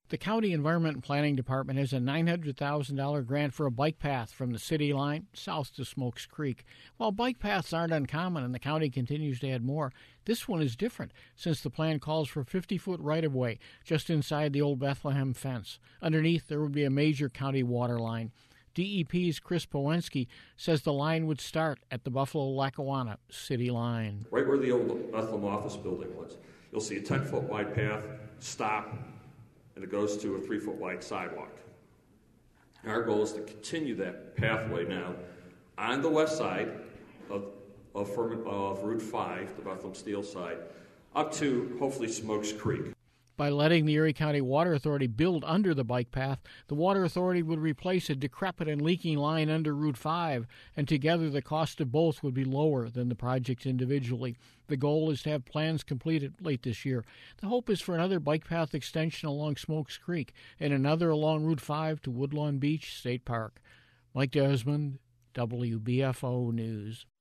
The County Environment and Planning Department has a $900,000 grant for a bike path from the city line south to Smokes Creek. While bike paths aren't uncommon and the county continues to add more, this one is different since the plan calls for 50-foot right-of-way just inside the old Bethlehem fence. Underneath, there would be a major county water line. DEP's Chris Powensky says the line would start at the Buffalo-Lackawanna city line. Right where the old Bethlehem office building was, you'll see a 10-foot wide path, stop, and it goes to a 3-foot wide sidewalk. Our goal is to continue that pathway now on the west side of Route 5, the Bethlehem Steel side, up to hopefully Smokes Creek. By letting the Erie County Water Authority build under the bike path, the Water Authority would replace a decrepit and leaking line under Route 5, and together the cost of both would be lower than the projects individually. The goal is to have plans completed late this year. The hope is for another bike path extension along Smokes Creek and another along Route 5 to Woodlawn Beach State Park. Mike Desmond, WBFO News.